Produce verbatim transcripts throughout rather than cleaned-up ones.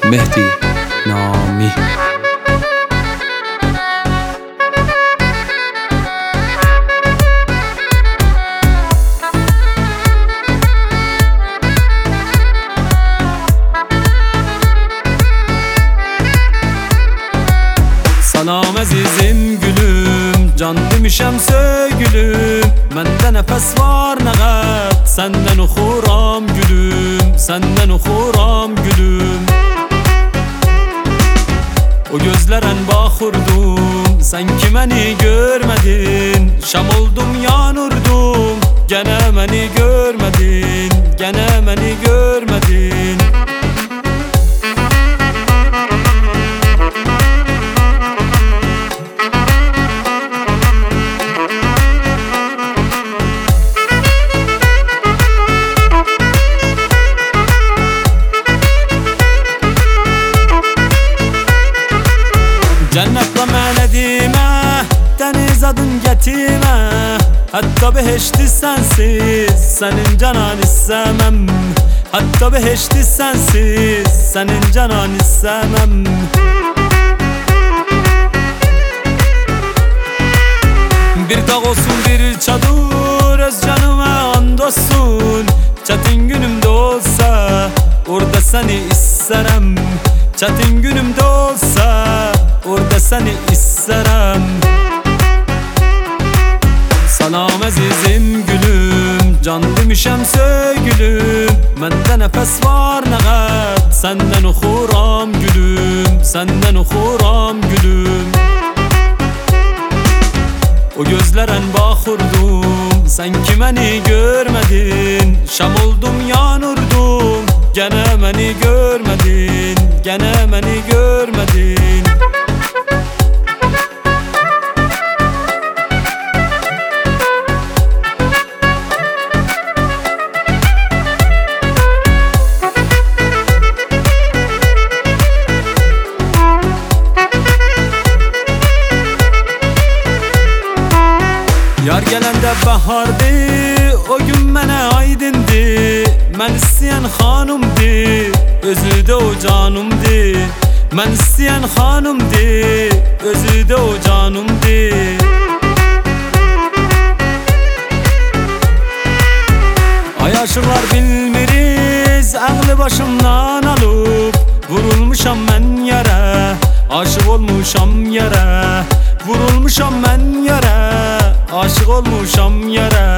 Mehdi Nami. Salam azizim gülüm, can demişem sögülüm. Mende nefes var nəğət, senden oxuram gülüm, senden oxuram gülüm. O gözlərin baxırdım, sen ki məni görmədin. Şam oldum yanırdım, gene məni görmədin, gene məni görmədin. Cennetlə mənə demə, dəniz adın gətimə. Hətta behişti sensiz, senin canan istemem. Hatta behişti sensiz, senin canan istemem. Bir dağ olsun bir çadır, öz canıma and olsun. Çetin günümde olsa, orada seni isterim. Çetin günümde olsa, orada seni isterim. Salam azizim gülüm, can demişem sögülüm. Mende nefes var nəğət, senden oxuram gülüm, senden oxuram gülüm. O gözlərin baxırdım, sen ki məni görmədin. Şam oldum yanırdım, gene məni görmədin, gene məni görmədin. Yar gələndə bahardı, o gün mənə aydındı. Mən istəyən xanımdı, özü də o canımdı. Mən istəyən xanımdı, özü də o canımdı. Ay aşıqlar bilmiriz, ağlı başımdan alıp. Vurulmuşam mən yara, aşık olmuşam yara. Vurulmuşam mən yara, aşık olmuşam yara.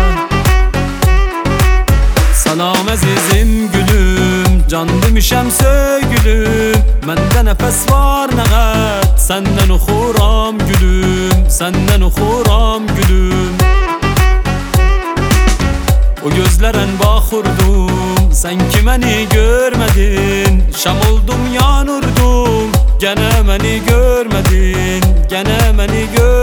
Salam azizim gülüm, can demişem sögülüm. Mende nefes var nəğət, senden oxuram gülüm, senden oxuram gülüm. O gözlərin baxırdım, sen ki məni görmədin. Şam oldum yanırdım, gene məni görmədin, gene məni görmədin.